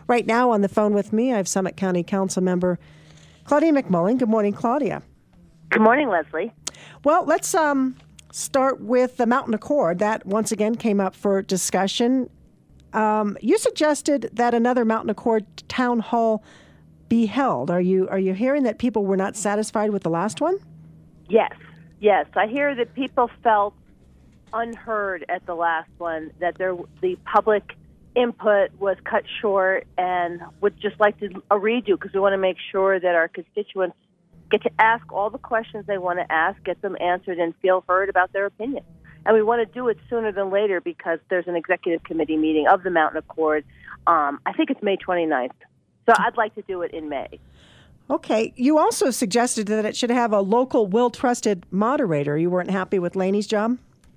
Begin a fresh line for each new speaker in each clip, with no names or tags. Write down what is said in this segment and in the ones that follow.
Right now on the phone with me, I have Summit County Council member Claudia McMullen. Good morning, Claudia.
Good morning, Leslie.
Well, let's start with the Mountain Accord. That once again came up for discussion. You suggested that another Mountain Accord town hall be held. Are you hearing that people were not satisfied with the last one?
Yes. I hear that people felt unheard at the last one, that the public input was cut short and would just like a redo because we want to make sure that our constituents get to ask all the questions they want to ask, get them answered, and feel heard about their opinion. And we want to do it sooner than later because there's an executive committee meeting of the Mountain Accord. I think it's May 29th. So I'd like to do it in May.
Okay. You also suggested that it should have a local, well-trusted moderator. You weren't happy with Lainey's job?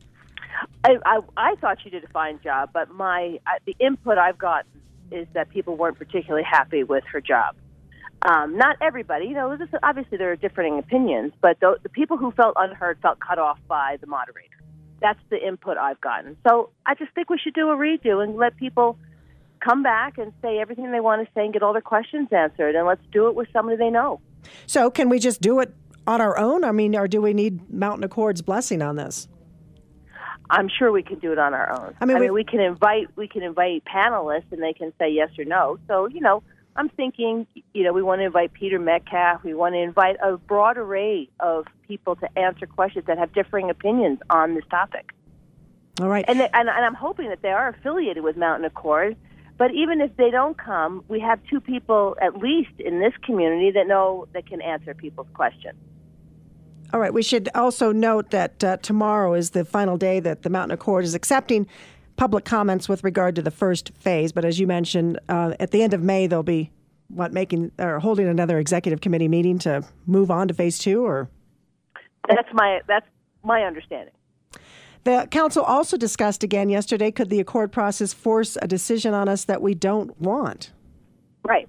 I thought she did a fine job, but the input I've gotten is that people weren't particularly happy with her job. Not everybody. Obviously there are differing opinions, but the people who felt unheard felt cut off by the moderator. That's the input I've gotten. So I just think we should do a redo and let people come back and say everything they want to say and get all their questions answered, and let's do it with somebody they know.
So can we just do it on our own? I mean, or do we need Mountain Accord's blessing on this?
I'm sure we can do it on our own. I mean, we can invite panelists, and they can say yes or no. So, I'm thinking, we want to invite Peter Metcalf. We want to invite a broad array of people to answer questions that have differing opinions on this topic.
All right.
And I'm hoping that they are affiliated with Mountain Accord. But even if they don't come, we have two people, at least in this community, that can answer people's questions.
All right. We should also note that tomorrow is the final day that the Mountain Accord is accepting public comments with regard to the first phase. But as you mentioned, at the end of May, they'll be holding another executive committee meeting to move on to phase 2, or?
That's my understanding.
The council also discussed again yesterday, could the Accord process force a decision on us that we don't want? Right.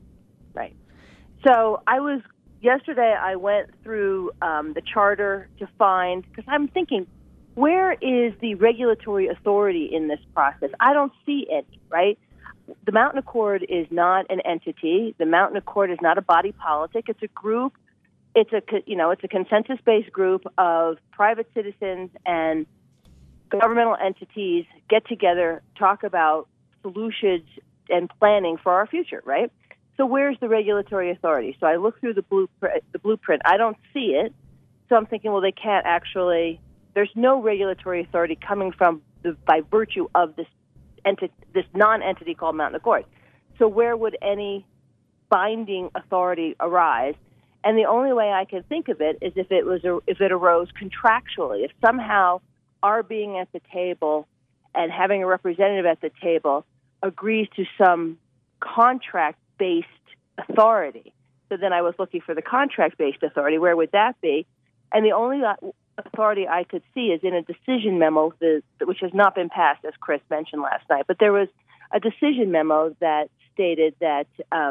So yesterday I went through the charter to find, because I'm thinking, where is the regulatory authority in this process? I don't see any, right? The Mountain Accord is not an entity. The Mountain Accord is not a body politic. It's a group. It's a consensus-based group of private citizens and governmental entities get together, talk about solutions and planning for our future, right? So where's the regulatory authority? So I look through the blueprint. I don't see it. So I'm thinking, well, they can't actually. There's no regulatory authority coming by virtue of this non-entity called Mountain Accord. So where would any binding authority arise? And the only way I can think of it is if it arose contractually. If somehow our being at the table and having a representative at the table agrees to some contract-based authority. So then I was looking for the contract-based authority. Where would that be? And the only authority I could see is in a decision memo, which has not been passed, as Chris mentioned last night. But there was a decision memo that stated that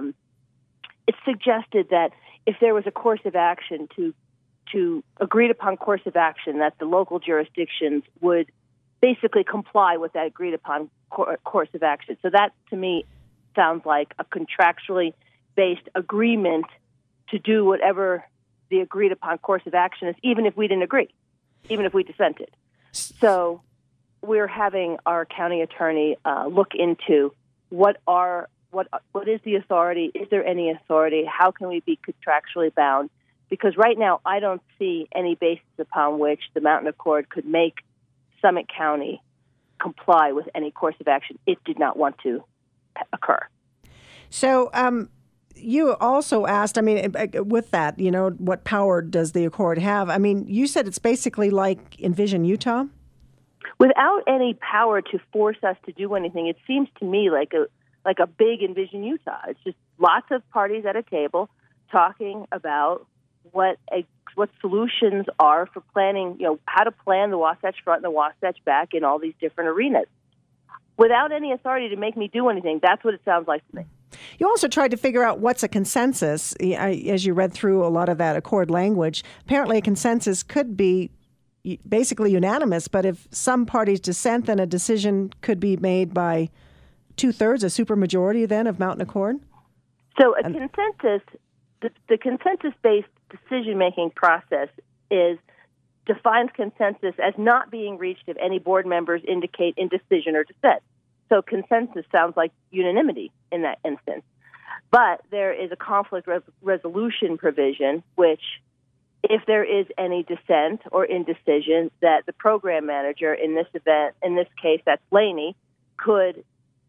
it suggested that if there was a course of action to agreed upon course of action, that the local jurisdictions would basically comply with that agreed upon course of action. So that, to me, sounds like a contractually based agreement to do whatever the agreed upon course of action is, even if we didn't agree, even if we dissented. So we're having our county attorney look into what is the authority? Is there any authority? How can we be contractually bound? Because right now, I don't see any basis upon which the Mountain Accord could make Summit County comply with any course of action it did not want to occur.
So you also asked, with that, what power does the Accord have? I mean, you said it's basically like Envision Utah?
Without any power to force us to do anything, it seems to me like a big Envision Utah. It's just lots of parties at a table talking about what solutions are for planning, how to plan the Wasatch Front and the Wasatch Back in all these different arenas. Without any authority to make me do anything, that's what it sounds like to me.
You also tried to figure out what's a consensus. As you read through a lot of that Accord language, apparently a consensus could be basically unanimous, but if some parties dissent, then a decision could be made by 2/3, a supermajority then of Mountain Accord?
So a consensus, the consensus-based decision-making process defines consensus as not being reached if any board members indicate indecision or dissent. So consensus sounds like unanimity in that instance. But there is a conflict resolution provision, which, if there is any dissent or indecision, that the program manager in this case, that's Laney, could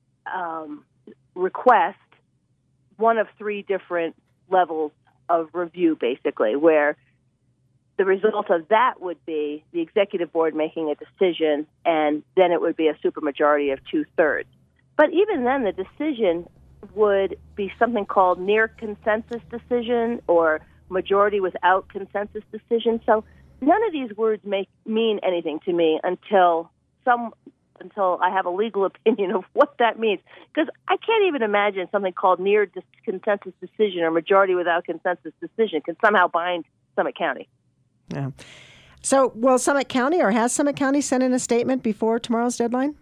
request one of three different levels of review, basically, where the result of that would be the executive board making a decision, and then it would be a supermajority of 2/3. But even then, the decision would be something called near consensus decision or majority without consensus decision. So none of these words mean anything to me until I have a legal opinion of what that means. Because I can't even imagine something called near consensus decision or majority without consensus decision can somehow bind Summit County.
Yeah. So will Summit County, or has Summit County, sent in a statement before tomorrow's deadline?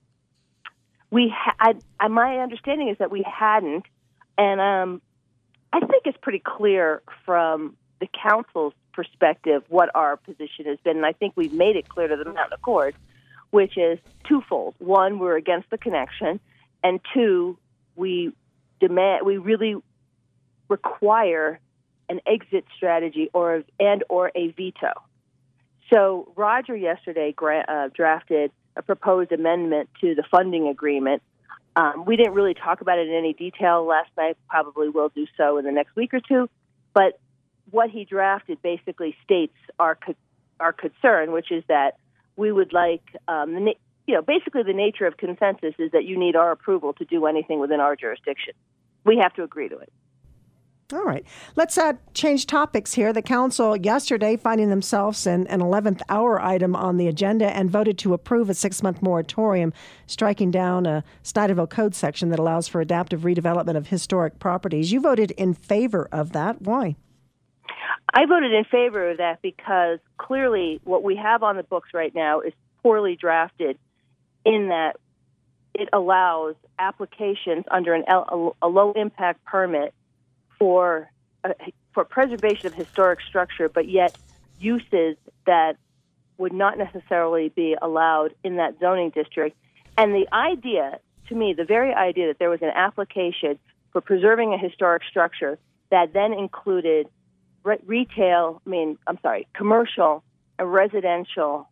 My understanding is that we hadn't, and I think it's pretty clear from the council's perspective what our position has been, and I think we've made it clear to the Mountain Accord, which is twofold. One, we're against the connection, and two, we really require an exit strategy or a veto. So Roger yesterday drafted a proposed amendment to the funding agreement. We didn't really talk about it in any detail last night. Probably will do so in the next week or two. But what he drafted basically states our concern, which is that we would like, basically the nature of consensus is that you need our approval to do anything within our jurisdiction. We have to agree to it.
All right. Let's change topics here. The council yesterday finding themselves in an 11th hour item on the agenda and voted to approve a 6-month moratorium, striking down a Snyderville Code section that allows for adaptive redevelopment of historic properties. You voted in favor of that. Why?
I voted in favor of that because clearly what we have on the books right now is poorly drafted in that it allows applications under a low-impact permit for preservation of historic structure, but yet uses that would not necessarily be allowed in that zoning district. And the idea, to me, the very idea that there was an application for preserving a historic structure that then included commercial and residential,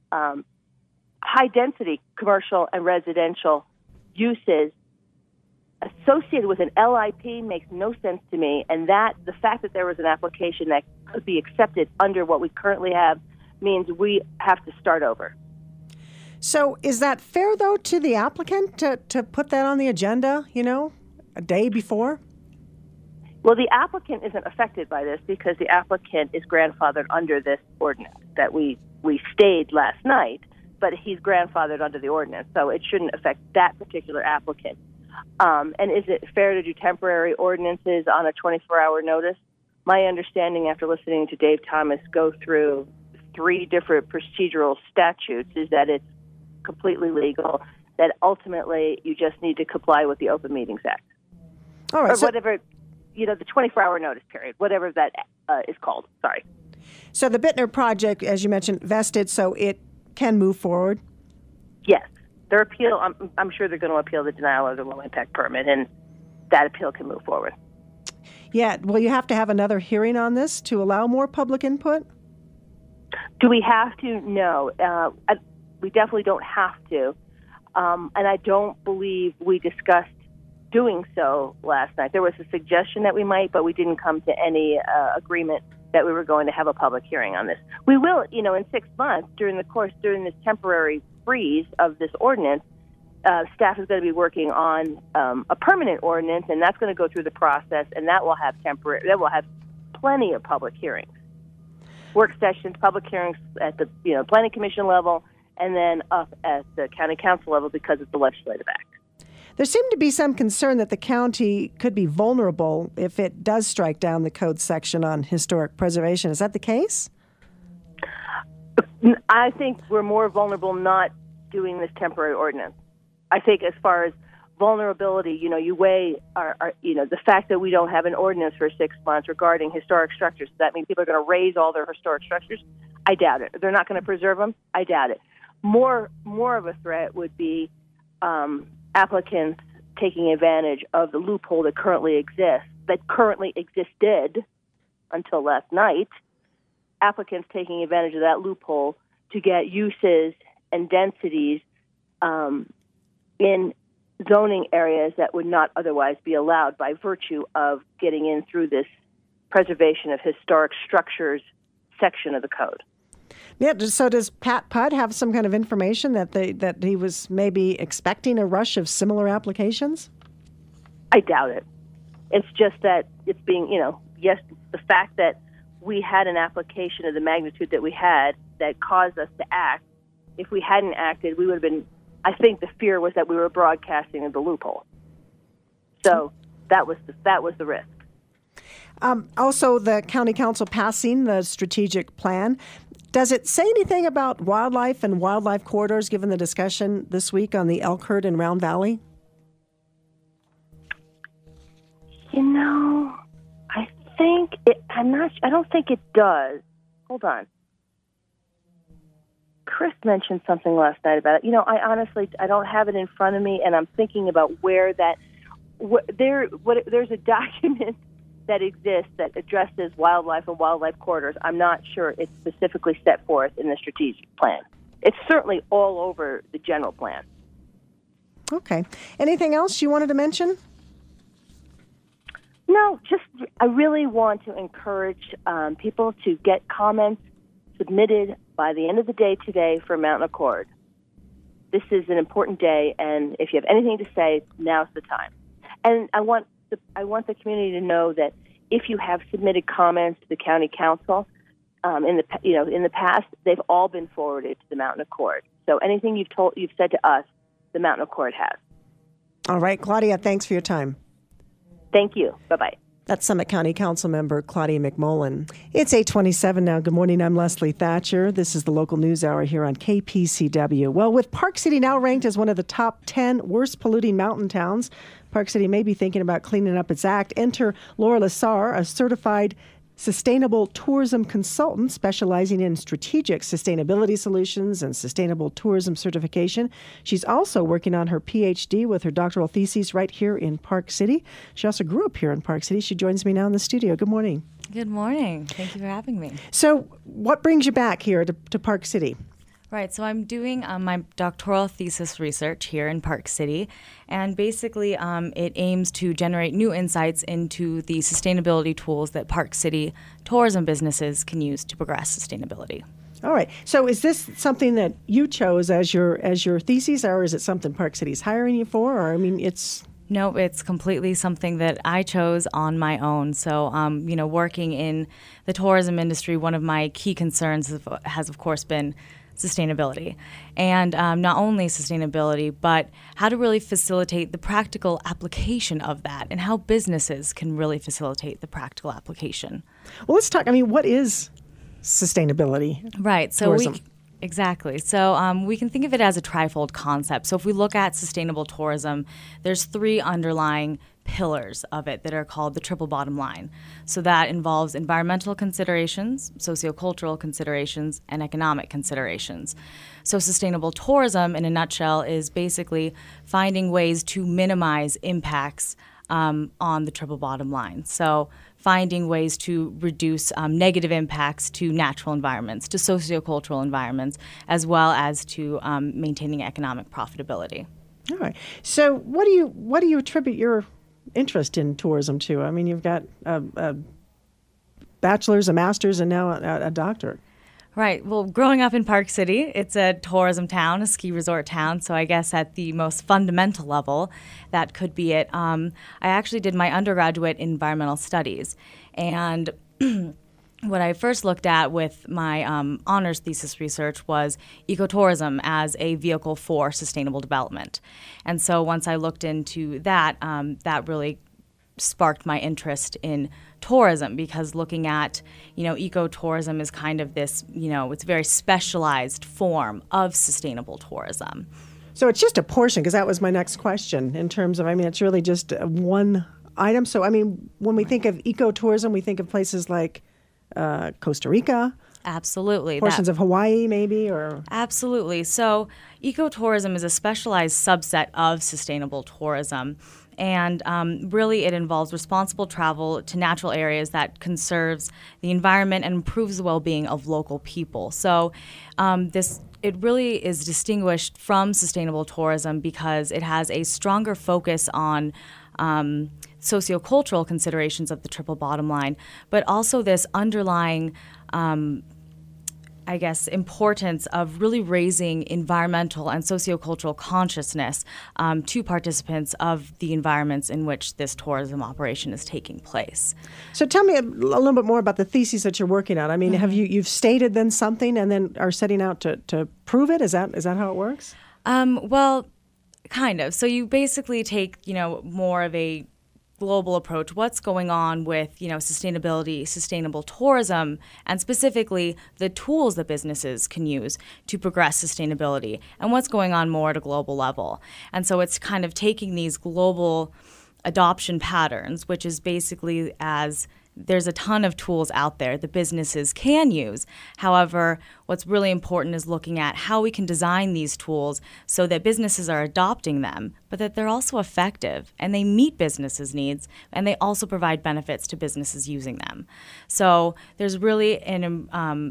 high-density commercial and residential uses associated with an LIP makes no sense to me, and that the fact that there was an application that could be accepted under what we currently have means we have to start over.
So is that fair, though, to the applicant to put that on the agenda, a day before?
Well, the applicant isn't affected by this because the applicant is grandfathered under this ordinance that we stayed last night, but he's grandfathered under the ordinance, so it shouldn't affect that particular applicant. And is it fair to do temporary ordinances on a 24-hour notice? My understanding after listening to Dave Thomas go through 3 different procedural statutes is that it's completely legal, that ultimately you just need to comply with the Open Meetings Act.
All right.
Or whatever, the 24-hour notice period, whatever that is called. Sorry.
So the Bittner project, as you mentioned, vested, so it can move forward?
Yes. Their appeal, I'm sure they're going to appeal the denial of the low-impact permit, and that appeal can move forward.
Yeah. Will you have to have another hearing on this to allow more public input?
Do we have to? No. We definitely don't have to. And I don't believe we discussed doing so last night. There was a suggestion that we might, but we didn't come to any agreement that we were going to have a public hearing on this. We will, in 6 months, during this temporary freeze of this ordinance, staff is going to be working on a permanent ordinance, and that's going to go through the process, and that will have plenty of public hearings, work sessions, public hearings at the planning commission level, and then up at the county council level because it's the legislative act.
There seemed to be some concern that the county could be vulnerable if it does strike down the code section on historic preservation. Is that the case?
I think we're more vulnerable not doing this temporary ordinance. I think as far as vulnerability, you weigh the fact that we don't have an ordinance for 6 months regarding historic structures. Does that mean people are going to raise all their historic structures? I doubt it. They're not going to preserve them? I doubt it. More of a threat would be applicants taking advantage of the loophole that currently existed until last night. Applicants taking advantage of that loophole to get uses and densities in zoning areas that would not otherwise be allowed by virtue of getting in through this preservation of historic structures section of the code.
Yeah. So does Pat Pudd have some kind of information that he was maybe expecting a rush of similar applications?
I doubt it. It's just that it's being, yes, the fact that we had an application of the magnitude that we had that caused us to act. If we hadn't acted, we would have been, I think the fear was that we were broadcasting the loophole. So that was the risk.
Also, the county council passing the strategic plan. Does it say anything about wildlife and wildlife corridors, given the discussion this week on the elk herd in Round Valley?
I don't think it does. Hold on. Chris mentioned something last night about it. I honestly, I don't have it in front of me, and I'm thinking about where there's a document that exists that addresses wildlife and wildlife corridors. I'm not sure it's specifically set forth in the strategic plan. It's certainly all over the general plan.
Okay. Anything else you wanted to mention?
No, I really want to encourage people to get comments submitted by the end of the day today for Mountain Accord. This is an important day, and if you have anything to say, now's the time. And I want the community to know that if you have submitted comments to the county council in the past, they've all been forwarded to the Mountain Accord. So anything you've said to us, the Mountain Accord has.
All right, Claudia, thanks for your time.
Thank you. Bye-bye.
That's Summit County Council member Claudia McMullen. It's 8:27 now. Good morning. I'm Leslie Thatcher. This is the local news hour here on KPCW. Well, with Park City now ranked as one of the top 10 worst polluting mountain towns, Park City may be thinking about cleaning up its act. Enter Laura Lassar, a certified sustainable tourism consultant specializing in strategic sustainability solutions and sustainable tourism certification. She's also working on her PhD with her doctoral thesis right here in Park City. She also grew up here in Park City. She joins me now in the studio. Good morning.
Good morning. Thank you for having me.
So what brings you back here to Park City?
Right, so I'm doing my doctoral thesis research here in Park City, and basically it aims to generate new insights into the sustainability tools that Park City tourism businesses can use to progress sustainability.
All right. So is this something that you chose as your thesis, or is it something Park City's hiring you for? Or
No, it's completely something that I chose on my own. So, working in the tourism industry, one of my key concerns has, of course, been sustainability. And not only sustainability, but how to really facilitate the practical application of that and how businesses can really facilitate the practical application.
Well, let's talk. What is sustainability?
Right. So
tourism?
Exactly. So we can think of it as a trifold concept. So if we look at sustainable tourism, there's 3 underlying pillars of it that are called the triple bottom line. So that involves environmental considerations, sociocultural considerations, and economic considerations. So sustainable tourism, in a nutshell, is basically finding ways to minimize impacts on the triple bottom line. So finding ways to reduce negative impacts to natural environments, to sociocultural environments, as well as to maintaining economic profitability.
All right. So what do you attribute your interest in tourism to? You've got a bachelor's, a master's, and now a doctorate.
Right. Well, growing up in Park City, it's a tourism town, a ski resort town. So I guess at the most fundamental level, that could be it. I actually did my undergraduate in environmental studies. And what I first looked at with my honors thesis research was ecotourism as a vehicle for sustainable development. And so once I looked into that, that really sparked my interest in tourism, because looking at, ecotourism is kind of this, it's a very specialized form of sustainable tourism.
So it's just a portion, because that was my next question in terms of, I mean, it's really just one item. So, I mean, when we think of ecotourism, we think of places like Costa Rica.
Absolutely.
Portions of Hawaii, maybe, or?
Absolutely. So ecotourism is a specialized subset of sustainable tourism. And really, it involves responsible travel to natural areas that conserves the environment and improves the well-being of local people. So it really is distinguished from sustainable tourism because it has a stronger focus on sociocultural considerations of the triple bottom line, but also this underlying importance of really raising environmental and sociocultural consciousness to participants of the environments in which this tourism operation is taking place.
So tell me a little bit more about the thesis that you're working on. I mean, have you've stated then something and then are setting out to prove it? Is that how it works?
Well, kind of. So you basically take, more of a global approach. What's going on with, sustainability, sustainable tourism, and specifically the tools that businesses can use to progress sustainability, and what's going on more at a global level. And so it's kind of taking these global adoption patterns, which is basically as there's a ton of tools out there that businesses can use. However, what's really important is looking at how we can design these tools so that businesses are adopting them, but that they're also effective and they meet businesses' needs and they also provide benefits to businesses using them. So there's really an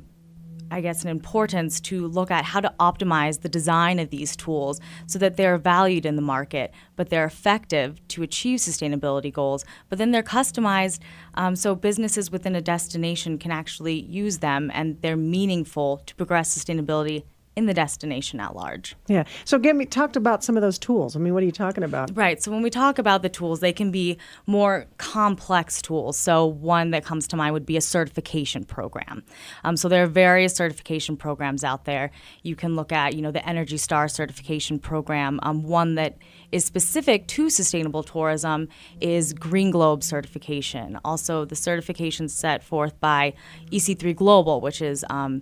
importance to look at how to optimize the design of these tools so that they're valued in the market, but they're effective to achieve sustainability goals, but then they're customized so businesses within a destination can actually use them and they're meaningful to progress sustainability in the destination at large.
Yeah. So talk about some of those tools. I mean, what are you talking about?
Right. So when we talk about the tools, they can be more complex tools. So one that comes to mind would be a certification program. So there are various certification programs out there. You can look at, the Energy Star certification program. One that is specific to sustainable tourism is Green Globe certification. Also, the certification set forth by EC3 Global, which is kind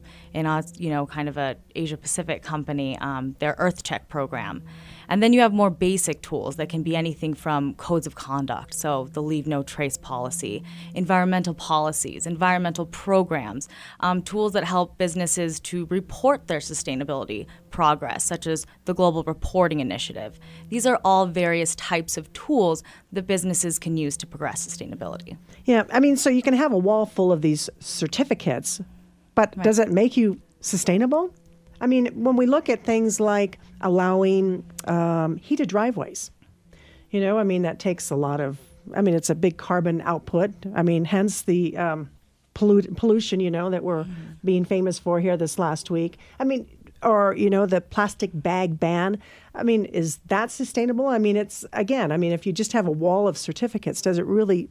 of a Asia Pacific company, their EarthCheck program. And then you have more basic tools that can be anything from codes of conduct, so the Leave No Trace policy, environmental policies, environmental programs, tools that help businesses to report their sustainability progress, such as the Global Reporting Initiative. These are all various types of tools that businesses can use to progress sustainability.
Yeah, I mean, so you can have a wall full of these certificates, but does it make you sustainable? I mean, when we look at things like allowing heated driveways, that takes a lot of, it's a big carbon output. Hence the pollution, that we're being famous for here this last week. Or, the plastic bag ban. Is that sustainable? If you just have a wall of certificates, does it really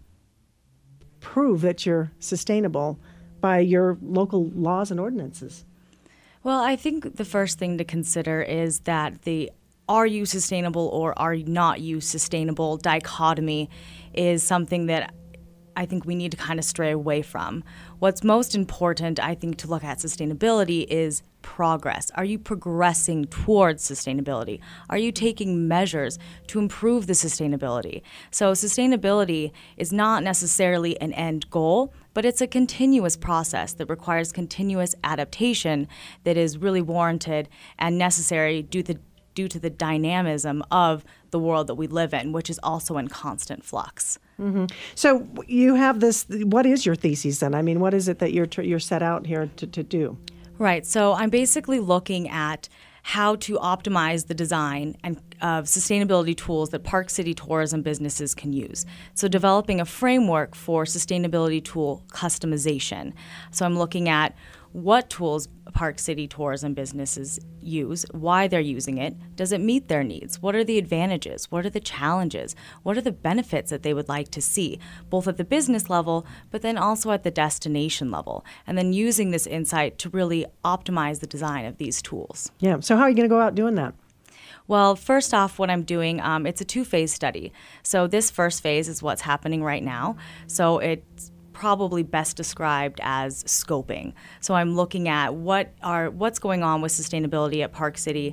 prove that you're sustainable by your local laws and ordinances?
Well, I think the first thing to consider is that the are you sustainable or are not you sustainable dichotomy is something that I think we need to kind of stray away from. What's most important, I think, to look at sustainability is progress. Are you progressing towards sustainability? Are you taking measures to improve the sustainability? So sustainability is not necessarily an end goal, but it's a continuous process that requires continuous adaptation that is really warranted and necessary due to the dynamism of the world that we live in, which is also in constant flux.
Mm-hmm. So you have this, what is your thesis then? What is it that you're set out here to do?
Right. So I'm basically looking at how to optimize the design and of sustainability tools that Park City tourism businesses can use. So developing a framework for sustainability tool customization. So I'm looking at what tools Park City tourism businesses use, why they're using it, does it meet their needs, what are the advantages, what are the challenges, what are the benefits that they would like to see, both at the business level, but then also at the destination level, and then using this insight to really optimize the design of these tools.
Yeah, so how are you going to go out doing that?
Well, first off, what I'm doing, it's a 2-phase study. So this first phase is what's happening right now. So it's probably best described as scoping. So I'm looking at what's going on with sustainability at Park City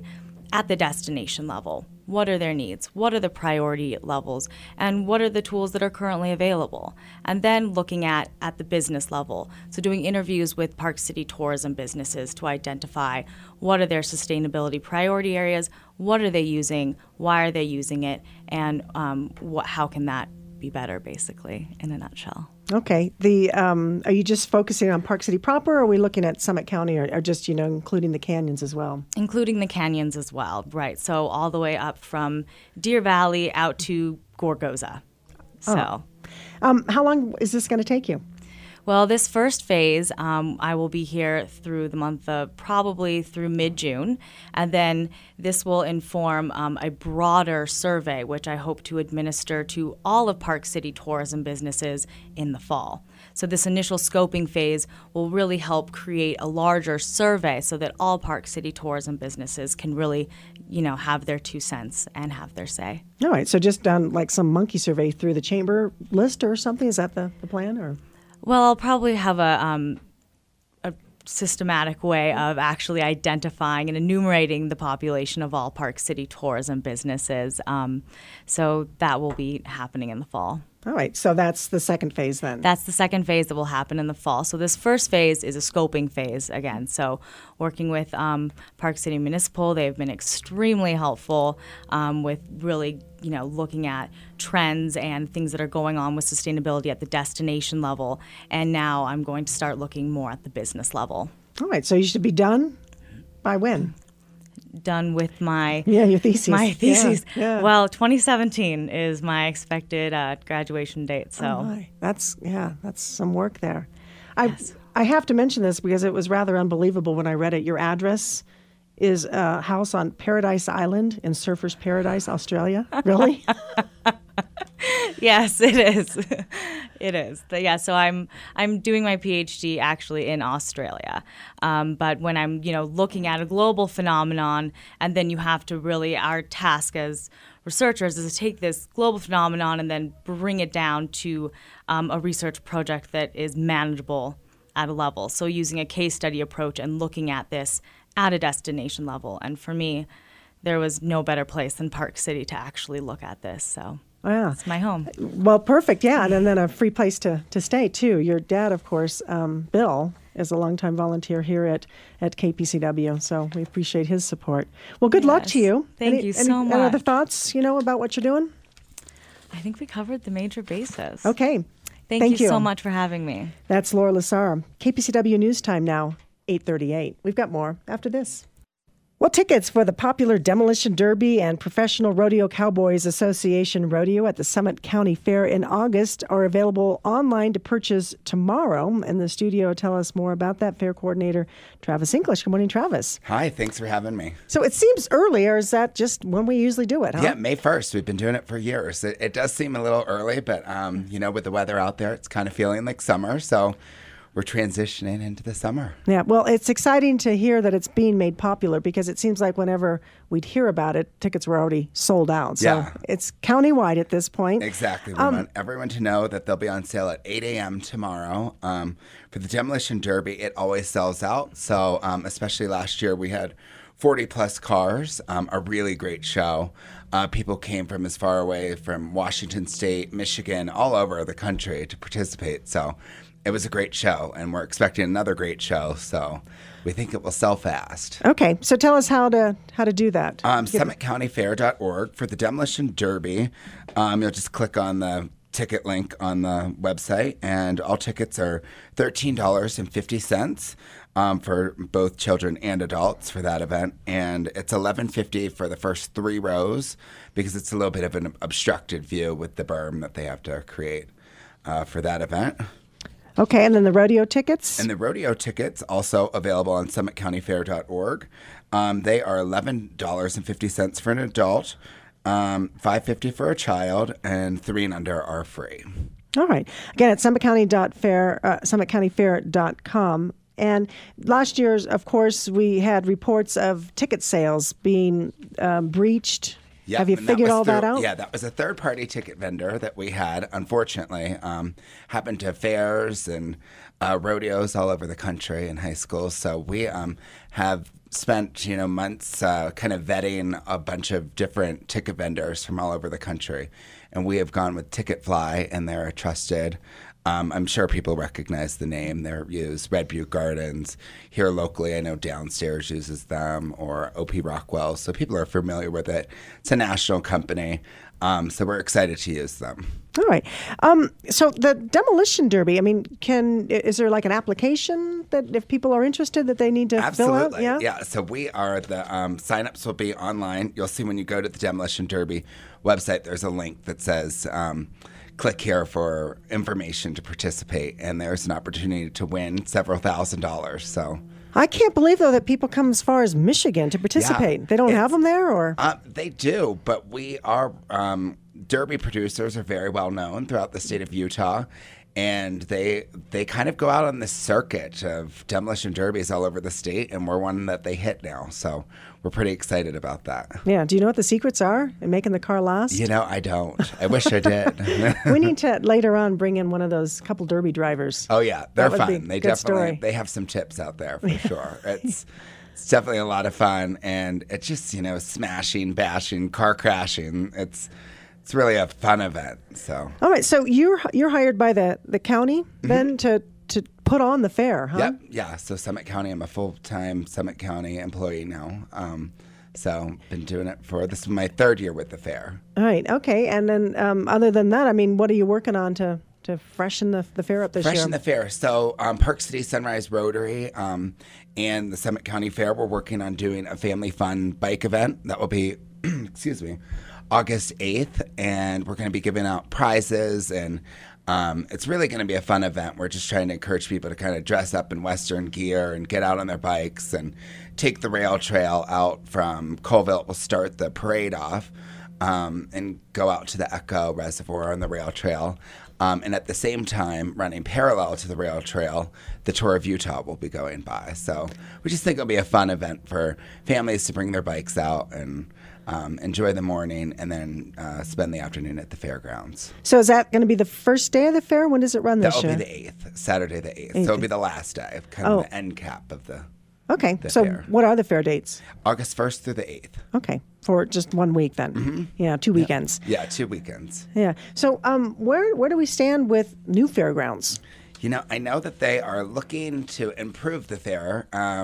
at the destination level. What are their needs? What are the priority levels? And what are the tools that are currently available? And then looking at the business level. So doing interviews with Park City tourism businesses to identify what are their sustainability priority areas, what are they using, why are they using it, and how can that be better, basically, in a nutshell.
Okay. Are you just focusing on Park City proper, or are we looking at Summit County, or just, including the canyons as well?
Including the canyons as well, right. So all the way up from Deer Valley out to Gorgoza. So,
how long is this going to take you?
Well, this first phase, I will be here through the month of probably through mid-June, and then this will inform a broader survey, which I hope to administer to all of Park City tourism businesses in the fall. So this initial scoping phase will really help create a larger survey so that all Park City tourism businesses can really, have their 2 cents and have their say.
All right, so just done like some monkey survey through the chamber list or something? Is that the plan, or?
Well, I'll probably have a systematic way of actually identifying and enumerating the population of all Park City tourism businesses. So that will be happening in the fall.
All right, so that's the second phase then.
That's the second phase that will happen in the fall. So this first phase is a scoping phase again. So working with Park City Municipal, they've been extremely helpful with really, looking at trends and things that are going on with sustainability at the destination level. And now I'm going to start looking more at the business level.
All right, so you should be done by when?
Done with
your thesis.
My thesis.
Yeah.
Well, 2017 is my expected graduation date. So
that's some work there.
Yes.
I have to mention this because it was rather unbelievable when I read it. Your address is a house on Paradise Island in Surfers Paradise, Australia. Really?
Yes, it is. It is. So I'm doing my PhD actually in Australia. But when I'm, looking at a global phenomenon, and then you have to really, our task as researchers is to take this global phenomenon and then bring it down to a research project that is manageable at a level. So using a case study approach and looking at this at a destination level. And for me, there was no better place than Park City to actually look at this. So.
Yeah.
It's my home.
Well, perfect. Yeah. And then a free place to stay, too. Your dad, of course, Bill, is a longtime volunteer here at KPCW. So we appreciate his support. Well, good luck to you.
Thank you so much.
Any other thoughts, about what you're doing?
I think we covered the major bases.
Okay.
Thank you so much for having me.
That's Laura Lasar. KPCW News Time now, 8:38. We've got more after this. Well, tickets for the popular Demolition Derby and Professional Rodeo Cowboys Association Rodeo at the Summit County Fair in August are available online to purchase tomorrow. In the studio to tell us more about that, fair coordinator Travis English. Good morning, Travis.
Hi, thanks for having me.
So it seems early, or is that just when we usually do it, huh?
Yeah, May 1st. We've been doing it for years. It does seem a little early, but, with the weather out there, it's kind of feeling like summer. So we're transitioning into the summer.
Yeah, well, it's exciting to hear that it's being made popular because it seems like whenever we'd hear about it, tickets were already sold out. So it's countywide at this point.
Exactly. We want everyone to know that they'll be on sale at 8 a.m. tomorrow. For the Demolition Derby, it always sells out. So especially last year, we had 40-plus cars, a really great show. People came from as far away from Washington State, Michigan, all over the country to participate. So it was a great show, and we're expecting another great show, so we think it will sell fast.
Okay, so tell us how to do that.
SummitCountyFair.org for the Demolition Derby. You'll just click on the ticket link on the website, and all tickets are $13.50 for both children and adults for that event, and it's $11.50 for the first 3 rows because it's a little bit of an obstructed view with the berm that they have to create for that event.
Okay, and then the rodeo tickets?
And the rodeo tickets also available on SummitCountyFair.org. They are $11.50 for an adult, $5.50 for a child, and 3 and under are free.
All right. Again, at SummitCountyFair.com. And last year's, of course, we had reports of ticket sales being breached.
Yep,
Have you
and
figured
was
all that
through-
out?
Yeah, that was a third-party ticket vendor that we had, unfortunately. Happened to fairs and rodeos all over the country in high schools. So we have spent, months kind of vetting a bunch of different ticket vendors from all over the country. And we have gone with Ticketfly, and they're a trusted. I'm sure people recognize the name. They're used. Red Butte Gardens. Here locally, I know Downstairs uses them, or OP Rockwell. So people are familiar with it. It's a national company. So we're excited to use them.
All right. So the demolition derby, I mean, is there like an application that if people are interested that they need to fill out?
Absolutely. Yeah. So we are the signups will be online. You'll see when you go to the Demolition Derby website, there's a link that says click here for information to participate, and there's an opportunity to win several $1,000s. So
I can't believe, though, that people come as far as Michigan to participate.
Yeah,
They don't have them there, or?
they do, but we are derby producers are very well known throughout the state of Utah, and they kind of go out on this circuit of demolition derbies all over the state, and we're one that they hit now. So we're pretty excited about that.
Yeah. Do you know what the secrets are in making the car last?
I don't. I wish I did.
We need to later on bring in one of those couple derby drivers.
Oh yeah, they're
That would be
fun.
a
They
good
definitely
story.
they have some tips out there for sure. It's definitely a lot of fun, and it's just smashing, bashing, car crashing. It's really a fun event. So
All right. So you're hired by the county then to put on the fair, huh?
yep, yeah. So Summit County, I'm a full-time Summit County employee now. So been doing it this is my third year with the fair.
All right. Okay. And then other than that, I mean, what are you working on to freshen the fair up this year?
Freshen the fair. So Park City Sunrise Rotary and the Summit County Fair, we're working on doing a family fun bike event that will be, excuse me, August 8th, and we're going to be giving out prizes, and it's really going to be a fun event. We're just trying to encourage people to kind of dress up in Western gear and get out on their bikes and take the rail trail out from Colville. We'll start the parade off and go out to the Echo Reservoir on the rail trail. And at the same time, running parallel to the rail trail, the Tour of Utah will be going by. So we just think it'll be a fun event for families to bring their bikes out and enjoy the morning, and then spend the afternoon at the fairgrounds.
So is that going to be the first day of the fair? When does it run this
That'll
year?
be the 8th, Saturday the 8th. So it'll be the last day, kind of the end cap of the
Okay.
the
So
fair.
what are the fair dates?
August 1st through the 8th.
Okay. For just 1 week then. Yeah, 2 weekends.
Yeah, 2 weekends.
Yeah. So where do we stand with new fairgrounds?
I know that they are looking to improve the fair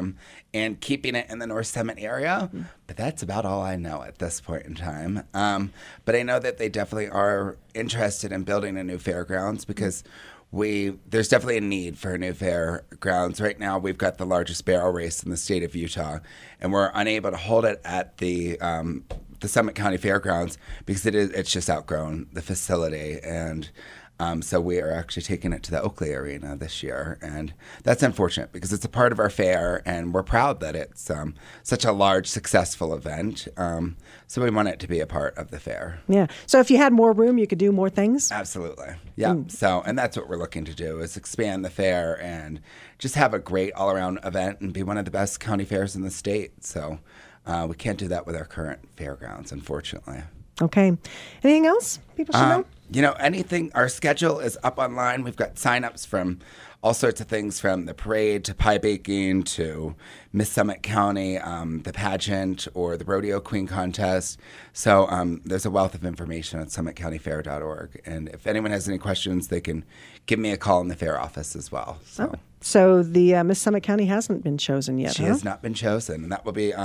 and keeping it in the North Summit area, but that's about all I know at this point in time. But I know that they definitely are interested in building a new fairgrounds because there's definitely a need for a new fairgrounds. Right now, we've got the largest barrel race in the state of Utah, and we're unable to hold it at the Summit County Fairgrounds because it's just outgrown the facility, and so we are actually taking it to the Oakley Arena this year, and that's unfortunate because it's a part of our fair, and we're proud that it's such a large, successful event. So we want it to be a part of the fair.
Yeah. So if you had more room, you could do more things?
Absolutely. Yeah. So, and that's what we're looking to do is expand the fair and just have a great all-around event and be one of the best county fairs in the state. So we can't do that with our current fairgrounds, unfortunately.
Okay. Anything else people should know?
Anything. Our schedule is up online. We've got signups from all sorts of things, from the parade to pie baking to Miss Summit County, the pageant, or the Rodeo Queen contest. So there's a wealth of information at summitcountyfair.org. And if anyone has any questions, they can give me a call in the fair office as well. So
So the Miss Summit County hasn't been chosen yet,
she has not been chosen, and that will be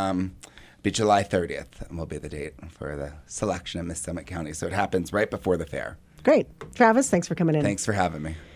July 30th, and will be the date for the selection of Miss Summit County. So it happens right before the fair.
Great. Travis, thanks for coming in.
Thanks for having me.